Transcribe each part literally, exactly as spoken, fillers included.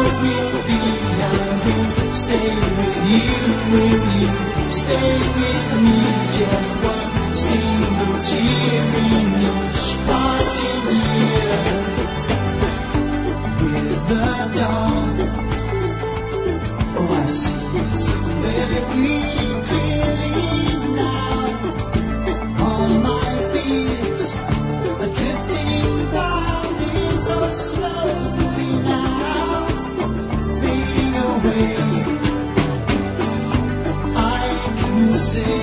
will be, I will stay with you, will you stay with me? Just one single tear in each passing year. With the dawn, oh, I see so very clearly now. All my fears are drifting by me so slowly now, fading away. I can say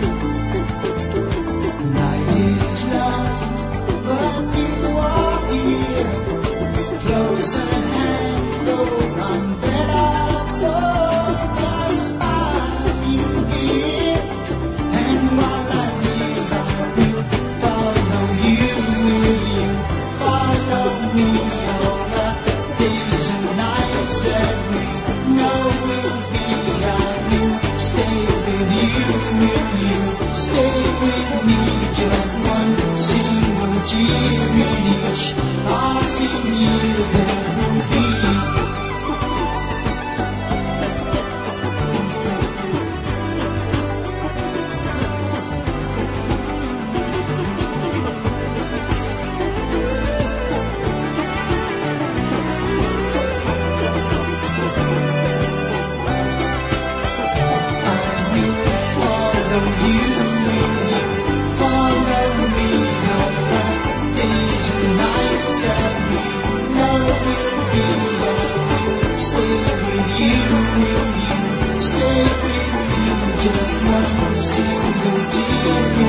night is long, but you are here, close at hand, though I'm better for the smile you give. And while I live, I will follow you. Will you follow me? All the days and nights that we know will be, I will stay with you. Will you stay with me? Just one single tear in each passing year there will be. I will follow you, will you follow me? All the days and nights that we know will be, I will stay with you, will you stay with me? Just one single tear